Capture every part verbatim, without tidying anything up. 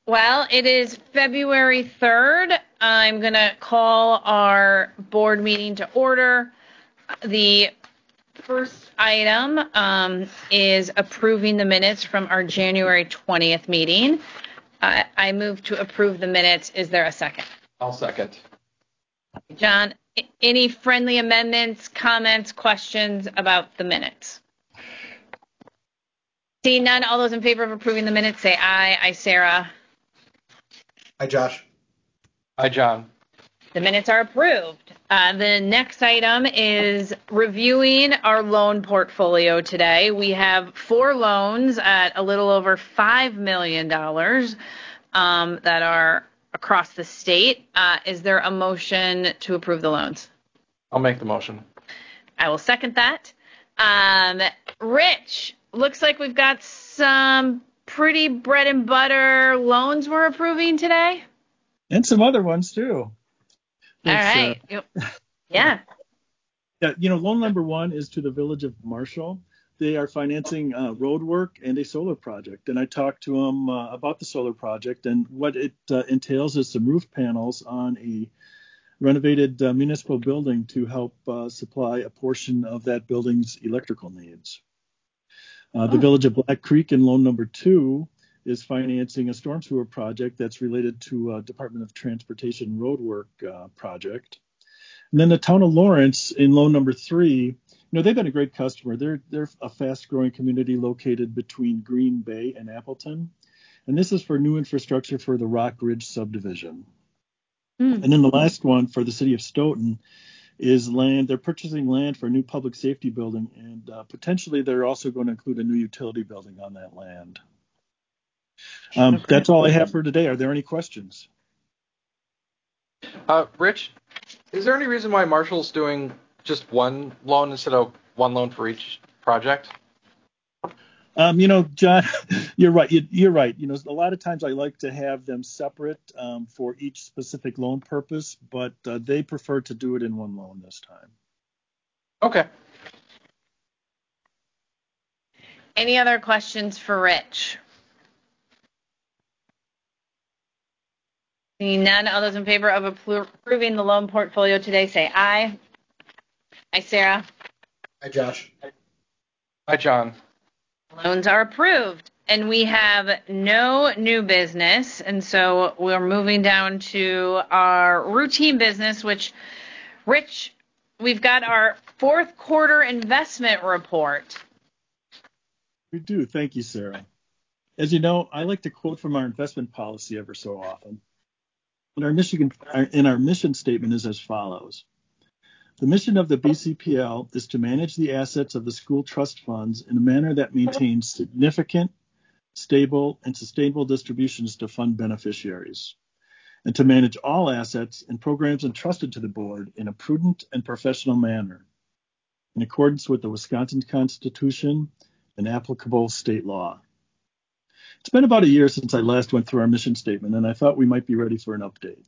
Well, it is February third. I'm going to call our board meeting to order. The first item um, is approving the minutes from our January twentieth meeting. Uh, I move to approve the minutes. Is there a second? I'll second. John, any friendly amendments, comments, questions about the minutes? Seeing none, all those in favor of approving the minutes say aye. Aye, Sarah. Hi, Josh. Hi, John. The minutes are approved. Uh, the next item is reviewing our loan portfolio today. We have four loans at a little over five million dollars um, that are across the state. Uh, is there a motion to approve the loans? I'll make the motion. I will second that. Um, Rich, looks like we've got some pretty bread and butter loans we're approving today. And some other ones too. Thanks, all right. Uh, yeah. Yeah. You know, loan number one is to the Village of Marshall. They are financing uh, road work and a solar project. And I talked to them uh, about the solar project, and what it uh, entails is some roof panels on a renovated uh, municipal building to help uh, supply a portion of that building's electrical needs. Uh, the oh. Village of Black Creek in loan number two is financing a storm sewer project that's related to a Department of Transportation roadwork uh, project. And then the town of Lawrence in loan number three, you know, they've been a great customer. They're they're a fast-growing community located between Green Bay and Appleton. And this is for new infrastructure for the Rock Ridge subdivision. Mm. And then the last one for the city of Stoughton is land. They're purchasing land for a new public safety building, and uh, potentially they're also going to include a new utility building on that land. Um, okay. That's all I have for today. Are there any questions? Uh, Rich, is there any reason why Marshall's doing just one loan instead of one loan for each project? Um, you know, John, you're right. You're right. You know, a lot of times I like to have them separate um, for each specific loan purpose, but uh, they prefer to do it in one loan this time. Okay. Any other questions for Rich? Seeing none, all those in favor of approving the loan portfolio today say aye. Aye, Sarah. Hi, Josh. Hi, John. Loans are approved, and we have no new business, and so we're moving down to our routine business, which, Rich, we've got our fourth quarter investment report. We do. Thank you, Sarah. As you know, I like to quote from our investment policy ever so often. And our Michigan, in our mission statement is as follows. The mission of the B C P L is to manage the assets of the school trust funds in a manner that maintains significant, stable, and sustainable distributions to fund beneficiaries, and to manage all assets and programs entrusted to the board in a prudent and professional manner, in accordance with the Wisconsin Constitution and applicable state law. It's been about a year since I last went through our mission statement, and I thought we might be ready for an update.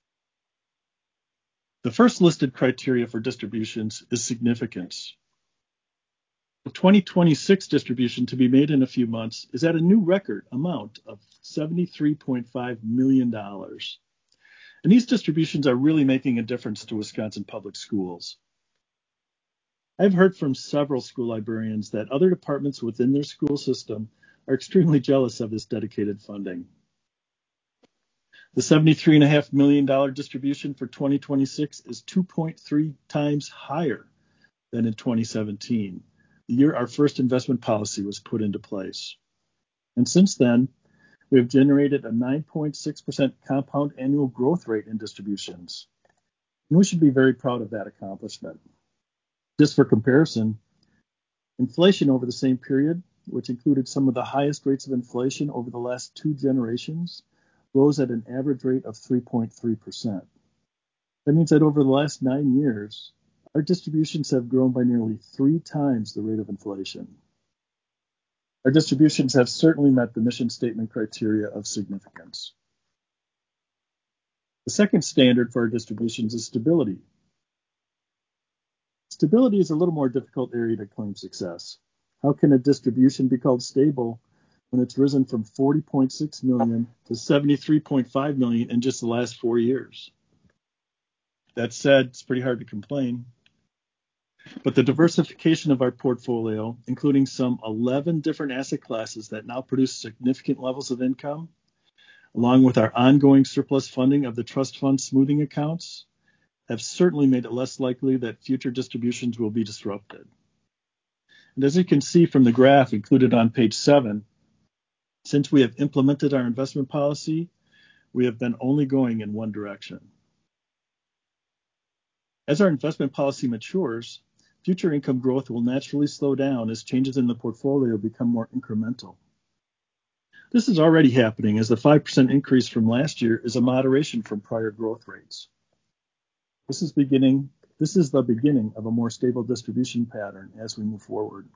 The first listed criteria for distributions is significance. The twenty twenty-six distribution to be made in a few months is at a new record amount of seventy-three point five million dollars. And these distributions are really making a difference to Wisconsin public schools. I've heard from several school librarians that other departments within their school system are extremely jealous of this dedicated funding. The seventy-three point five million dollars distribution for twenty twenty-six is two point three times higher than in twenty seventeen, the year our first investment policy was put into place. And since then, we have generated a nine point six percent compound annual growth rate in distributions. And we should be very proud of that accomplishment. Just for comparison, inflation over the same period, which included some of the highest rates of inflation over the last two generations, rose at an average rate of three point three percent. That means that over the last nine years, our distributions have grown by nearly three times the rate of inflation. Our distributions have certainly met the mission statement criteria of significance. The second standard for our distributions is stability. Stability is a little more difficult area to claim success. How can a distribution be called stable when it's risen from forty point six million to seventy-three point five million in just the last four years. That said, it's pretty hard to complain. But the diversification of our portfolio, including some eleven different asset classes that now produce significant levels of income, along with our ongoing surplus funding of the trust fund smoothing accounts, have certainly made it less likely that future distributions will be disrupted. And as you can see from the graph included on page seven, since we have implemented our investment policy, we have been only going in one direction. As our investment policy matures, future income growth will naturally slow down as changes in the portfolio become more incremental. This is already happening as the five percent increase from last year is a moderation from prior growth rates. This is beginning, this is the beginning of a more stable distribution pattern as we move forward.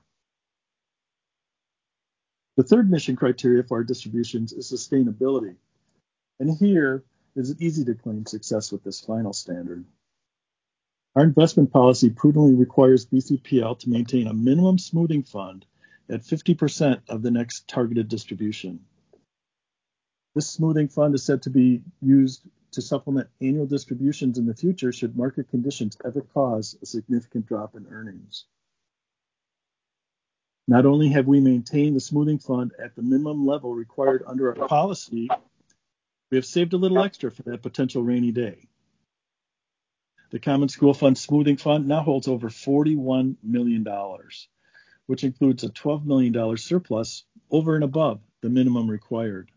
The third mission criteria for our distributions is sustainability. And here is it easy to claim success with this final standard. Our investment policy prudently requires B C P L to maintain a minimum smoothing fund at fifty percent of the next targeted distribution. This smoothing fund is said to be used to supplement annual distributions in the future should market conditions ever cause a significant drop in earnings. Not only have we maintained the smoothing fund at the minimum level required under our policy, we have saved a little extra for that potential rainy day. The Common School Fund Smoothing Fund now holds over forty-one million dollars, which includes a twelve million dollars surplus over and above the minimum required.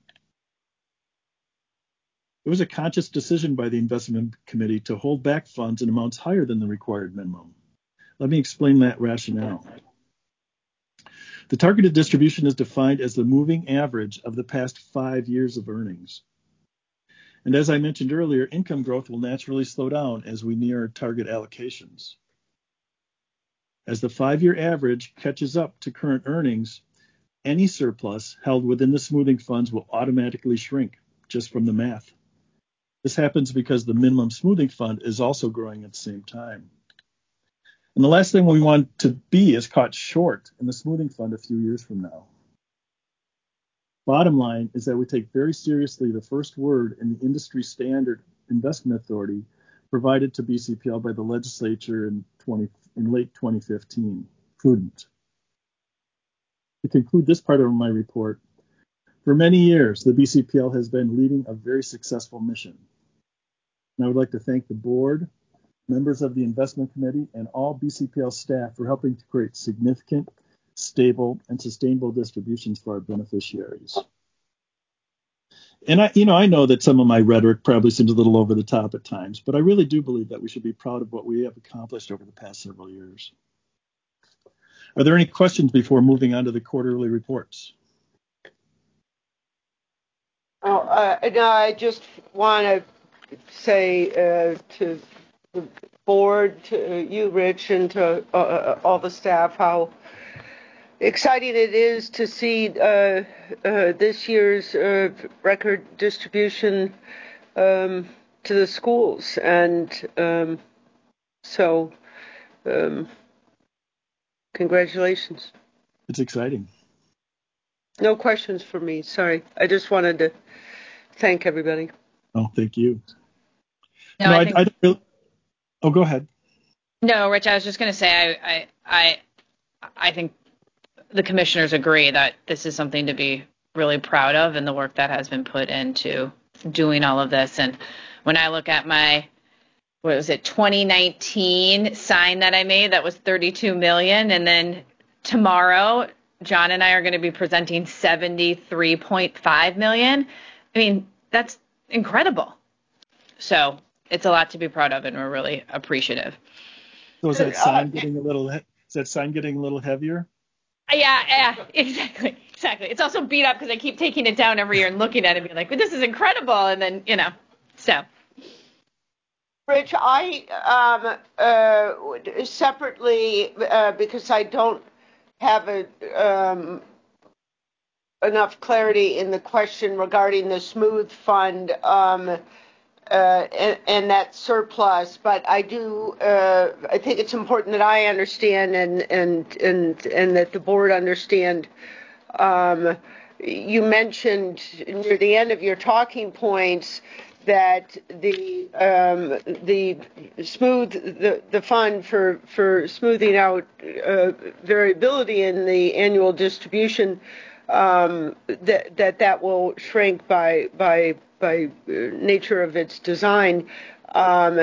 It was a conscious decision by the investment committee to hold back funds in amounts higher than the required minimum. Let me explain that rationale. The targeted distribution is defined as the moving average of the past five years of earnings. And as I mentioned earlier, income growth will naturally slow down as we near target allocations. As the five-year average catches up to current earnings, any surplus held within the smoothing funds will automatically shrink just from the math. This happens because the minimum smoothing fund is also growing at the same time. And the last thing we want to be is caught short in the smoothing fund a few years from now. Bottom line is that we take very seriously the first word in the industry standard investment authority provided to B C P L by the legislature in, twenty, in late twenty fifteen, prudent. To conclude this part of my report, for many years, the B C P L has been leading a very successful mission. And I would like to thank the board, members of the investment committee, and all B C P L staff for helping to create significant, stable, and sustainable distributions for our beneficiaries. And I, you know, I know that some of my rhetoric probably seems a little over the top at times, but I really do believe that we should be proud of what we have accomplished over the past several years. Are there any questions before moving on to the quarterly reports? Oh, uh, no, I just want to say uh, to the board, to you, Rich, and to uh, all the staff, how exciting it is to see uh, uh, this year's uh, record distribution um, to the schools. And um, so, um, congratulations. It's exciting. No questions for me. Sorry. I just wanted to thank everybody. Oh, thank you. No, no I I, think, I don't really, oh, go ahead. No, Rich, I was just going to say, I, I, I, I think the commissioners agree that this is something to be really proud of and the work that has been put into doing all of this. And when I look at my, what was it, twenty nineteen sign that I made, that was thirty-two million. And then tomorrow, John and I are going to be presenting seventy-three point five million. I mean, that's incredible. So it's a lot to be proud of, and we're really appreciative. So is that sign getting a little, is that sign getting a little heavier? Yeah, yeah, exactly, exactly. It's also beat up because I keep taking it down every year and looking at it and being like, but this is incredible. And then, you know, so. Rich, I um, uh, separately, uh, because I don't have a, um, enough clarity in the question regarding the Smooth Fund um, uh, and, and that surplus, but I do, uh, I think it's important that I understand and and and, and that the board understand um, you mentioned near the end of your talking points that the um, the smooth the, the fund for for smoothing out uh, variability in the annual distribution um, that that that will shrink by by by nature of its design, um,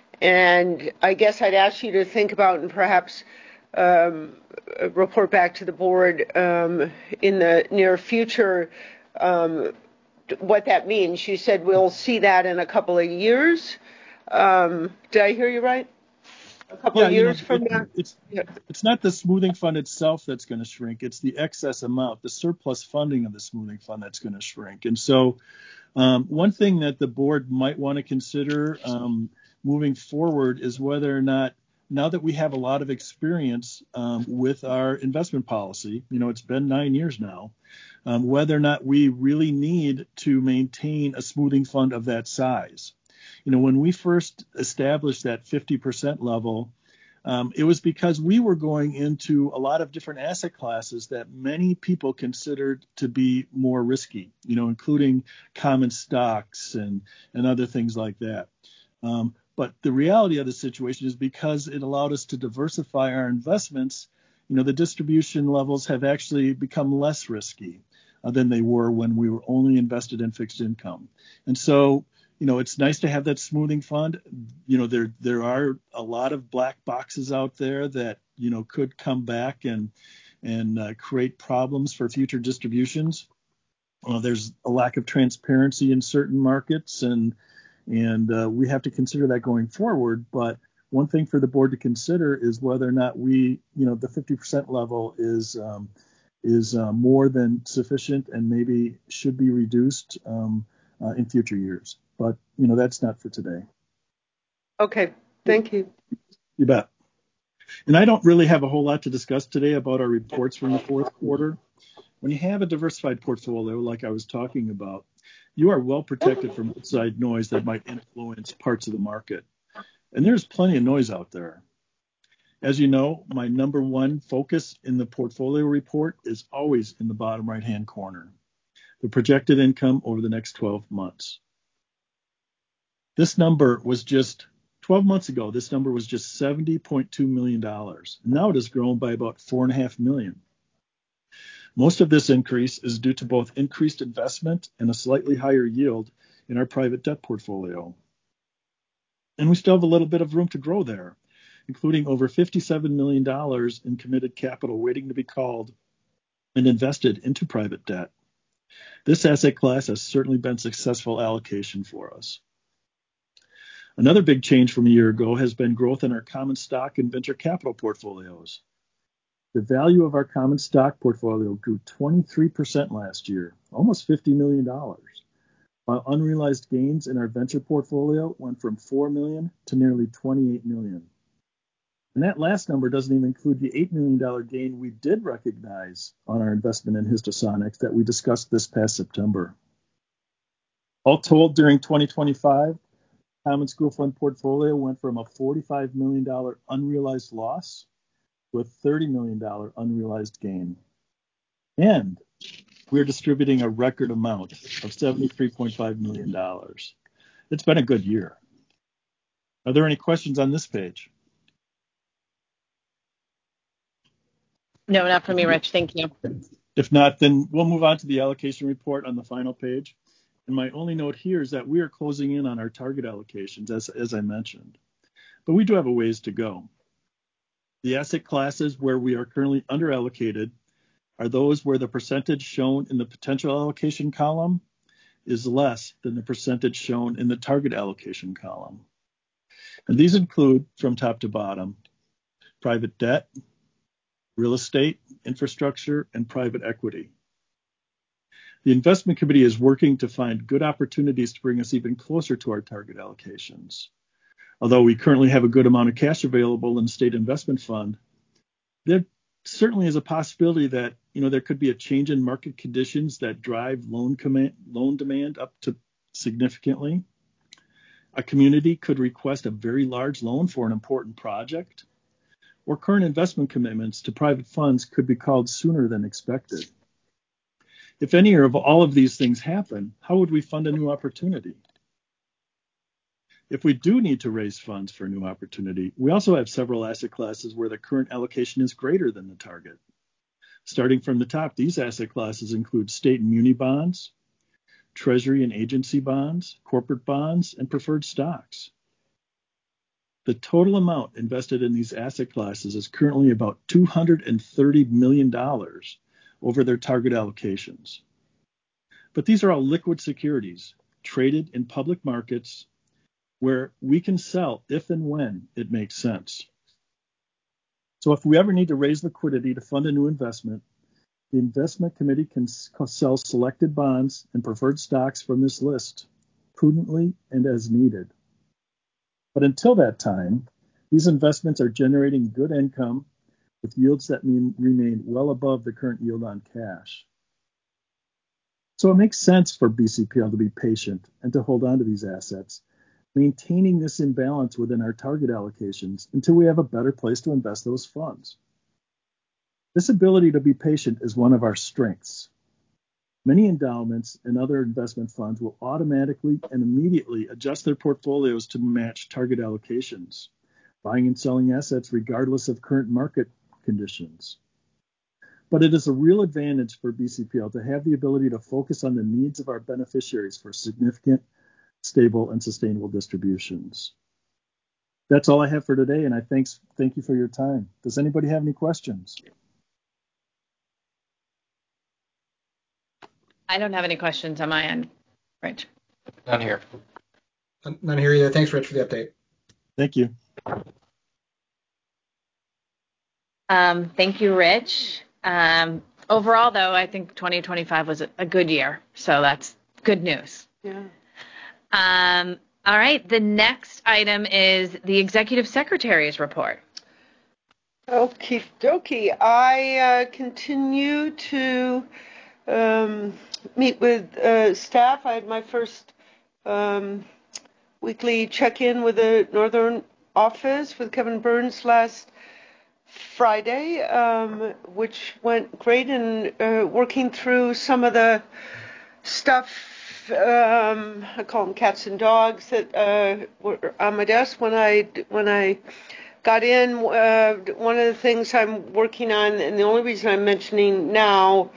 and I guess I'd ask you to think about and perhaps um, report back to the board um, in the near future um, what that means. You said we'll see that in a couple of years. Um, did I hear you right? A couple Yeah, of you know, years from it, now? it's Yeah. it's not the smoothing fund itself that's going to shrink. It's the excess amount, the surplus funding of the smoothing fund that's going to shrink. And so, um, one thing that the board might want to consider um, moving forward is whether or not, now that we have a lot of experience um, with our investment policy, you know, it's been nine years now, um, whether or not we really need to maintain a smoothing fund of that size. You know, when we first established that fifty percent level, um, it was because we were going into a lot of different asset classes that many people considered to be more risky, you know, including common stocks and, and other things like that. Um, but the reality of the situation is because it allowed us to diversify our investments, you know, the distribution levels have actually become less risky uh, than they were when we were only invested in fixed income. And so, you know, it's nice to have that smoothing fund. You know, there there are a lot of black boxes out there that, you know, could come back and and uh, create problems for future distributions. Uh, there's a lack of transparency in certain markets, and and uh, we have to consider that going forward. But one thing for the board to consider is whether or not we, you know, the fifty percent level is um, is uh, more than sufficient and maybe should be reduced um, uh, in future years. But, you know, that's not for today. Okay. Thank you. You bet. And I don't really have a whole lot to discuss today about our reports from the fourth quarter. When you have a diversified portfolio, like I was talking about, you are well protected from outside noise that might influence parts of the market. And there's plenty of noise out there. As you know, my number one focus in the portfolio report is always in the bottom right-hand corner, the projected income over the next twelve months. This number was just twelve months ago, this number was just seventy point two million dollars. Now it has grown by about four point five million dollars. Most of this increase is due to both increased investment and a slightly higher yield in our private debt portfolio. And we still have a little bit of room to grow there, including over fifty-seven million dollars in committed capital waiting to be called and invested into private debt. This asset class has certainly been a successful allocation for us. Another big change from a year ago has been growth in our common stock and venture capital portfolios. The value of our common stock portfolio grew twenty-three percent last year, almost fifty million dollars, while unrealized gains in our venture portfolio went from four million dollars to nearly twenty-eight million dollars. And that last number doesn't even include the eight million dollars gain we did recognize on our investment in Histosonics that we discussed this past September. All told, during twenty twenty-five, Common School Fund portfolio went from a forty-five million dollars unrealized loss to a thirty million dollars unrealized gain. And we're distributing a record amount of seventy-three point five million dollars. It's been a good year. Are there any questions on this page? No, not for me, Rich. Thank you. If not, then we'll move on to the allocation report on the final page. And my only note here is that we are closing in on our target allocations, as, as I mentioned. But we do have a ways to go. The asset classes where we are currently underallocated are those where the percentage shown in the potential allocation column is less than the percentage shown in the target allocation column. And these include, from top to bottom, private debt, real estate, infrastructure, and private equity. The investment committee is working to find good opportunities to bring us even closer to our target allocations. Although we currently have a good amount of cash available in the state investment fund, there certainly is a possibility that, you know, there could be a change in market conditions that drive loan command, loan demand up to significantly. A community could request a very large loan for an important project, or current investment commitments to private funds could be called sooner than expected. If any or of all of these things happen, how would we fund a new opportunity? If we do need to raise funds for a new opportunity, we also have several asset classes where the current allocation is greater than the target. Starting from the top, these asset classes include state and muni bonds, treasury and agency bonds, corporate bonds, and preferred stocks. The total amount invested in these asset classes is currently about two hundred thirty million dollars over their target allocations. But these are all liquid securities traded in public markets where we can sell if and when it makes sense. So if we ever need to raise liquidity to fund a new investment, the investment committee can sell selected bonds and preferred stocks from this list prudently and as needed. But until that time, these investments are generating good income with yields that mean remain well above the current yield on cash. So it makes sense for B C P L to be patient and to hold on to these assets, maintaining this imbalance within our target allocations until we have a better place to invest those funds. This ability to be patient is one of our strengths. Many endowments and other investment funds will automatically and immediately adjust their portfolios to match target allocations, buying and selling assets regardless of current market conditions. But it is a real advantage for B C P L to have the ability to focus on the needs of our beneficiaries for significant, stable, and sustainable distributions. That's all I have for today, and I thanks, thank you for your time. Does anybody have any questions? I don't have any questions on my end, Rich. None here. None here either. Thanks, Rich, for the update. Thank you. Um, thank you, Rich. Um, overall, though, I think twenty twenty-five was a, a good year, so that's good news. Yeah. Um, all right, the next item is the Executive Secretary's report. Okie dokie. I uh, continue to um, meet with uh, staff. I had my first um, weekly check-in with the Northern office with Kevin Burns last Friday, um, which went great, and uh, working through some of the stuff, um, I call them cats and dogs, that uh, were on my desk when I when I got in. Uh, one of the things I'm working on, and the only reason I'm mentioning now,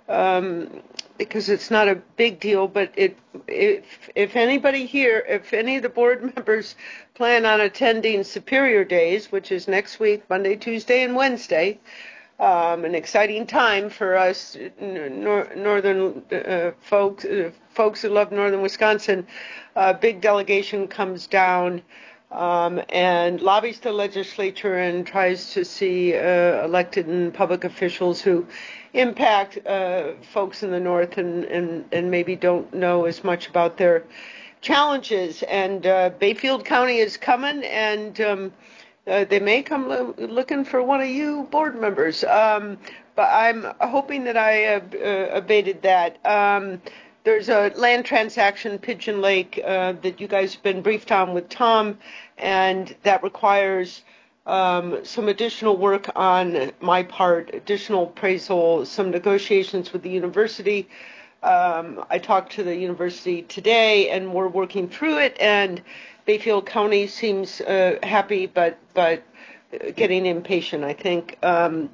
um, because it's not a big deal, but it if if anybody here, if any of the board members plan on attending Superior Days, which is next week, Monday, Tuesday, and Wednesday, um, an exciting time for us nor- northern uh, folks, uh, folks who love northern Wisconsin. A big delegation comes down um, and lobbies the legislature and tries to see uh, elected and public officials who impact uh, folks in the north and, and, and maybe don't know as much about their challenges. And uh, Bayfield County is coming, and um, uh, they may come lo- looking for one of you board members. Um, but I'm hoping that I uh, uh, abated that. Um, there's a land transaction, Pigeon Lake, uh, that you guys have been briefed on with Tom, and that requires um, some additional work on my part, additional appraisal, some negotiations with the university. Um, I talked to the university today, and we're working through it, and Bayfield County seems uh, happy, but but getting impatient, I think. Um,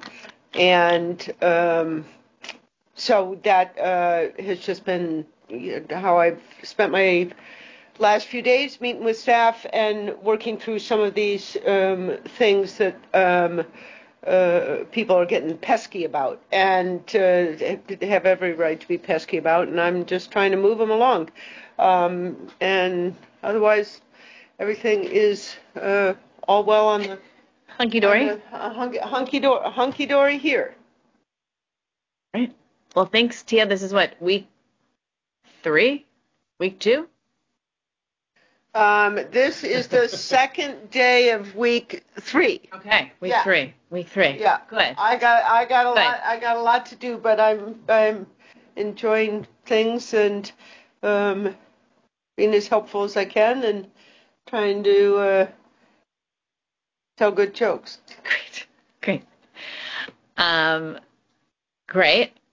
and um, so that uh, has just been how I've spent my last few days, meeting with staff and working through some of these um, things that um, uh, people are getting pesky about, and uh, they have every right to be pesky about, and I'm just trying to move them along. Um, and otherwise, everything is uh, all well on the Hunky-dory. on the, uh, hunky, hunky-dory, hunky-dory here. Right. Well, thanks, Tia. This is what, week three? Week two? Um, this is the second day of week three. Okay, week Yeah. three. Week three. Yeah. Good. I got I got a Good. lot I got a lot to do, but I'm I'm enjoying things and um, being as helpful as I can and trying to uh, tell good jokes. Great. Great. Um, great.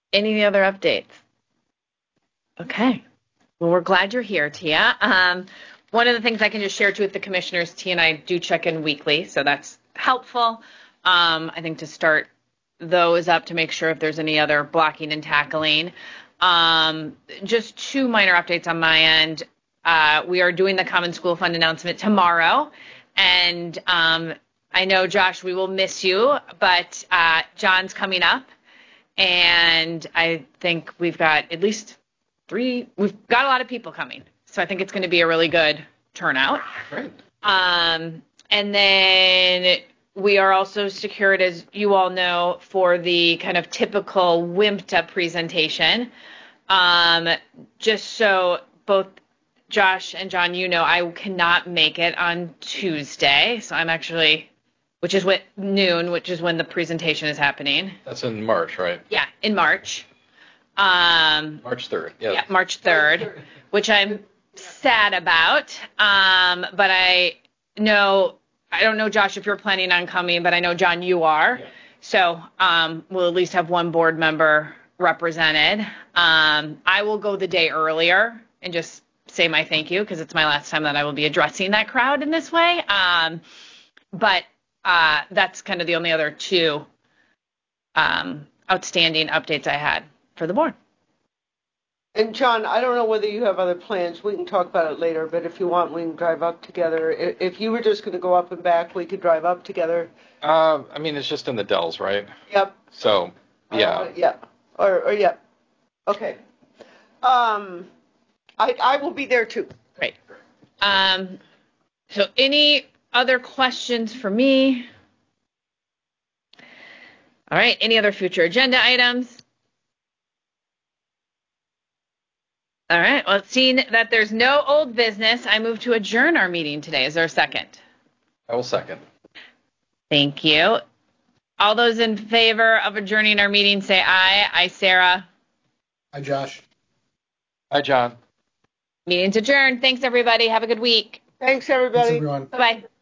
Any other updates? Okay. Well, we're glad you're here, Tia. Um, one of the things I can just share too with the commissioners, Tia and I do check in weekly, so that's helpful. Um, I think to start those up to make sure if there's any other blocking and tackling. Um, just two minor updates on my end. Uh, we are doing the Common School Fund announcement tomorrow, and um, I know, Josh, we will miss you, but uh, John's coming up, and I think we've got at least three, we've got a lot of people coming, so I think it's going to be a really good turnout. Great. Um, and then we are also secured, as you all know, for the kind of typical WIMPTA presentation. Um, just so both Josh and John, you know, I cannot make it on Tuesday, so I'm actually, which is what noon, which is when the presentation is happening. That's in March, right? Yeah, in March. Um, March third. Yeah. yeah, March third, which I'm sad about. Um, but I know, I don't know, Josh, if you're planning on coming, but I know, John, you are. Yeah. So um, we'll at least have one board member represented. Um, I will go the day earlier and just say my thank you because it's my last time that I will be addressing that crowd in this way. Um, but uh, that's kind of the only other two um, outstanding updates I had for the board. And John, I don't know whether you have other plans. We can talk about it later, but if you want, we can drive up together. I- If you were just going to go up and back, we could drive up together. Uh, I mean, it's just in the Dells, right? Yep. So, yeah. Uh, yeah. Or, or yeah. Okay. Um, I I will be there too. Great. Um, so any other questions for me? All right. Any other future agenda items? All right. Well, seeing that there's no old business, I move to adjourn our meeting today. Is there a second? I will second. Thank you. All those in favor of adjourning our meeting say aye. Aye, Sarah. Hi, Josh. Hi, John. Meeting's adjourned. Thanks, everybody. Have a good week. Thanks, Thanks, everybody. everyone. Bye-bye.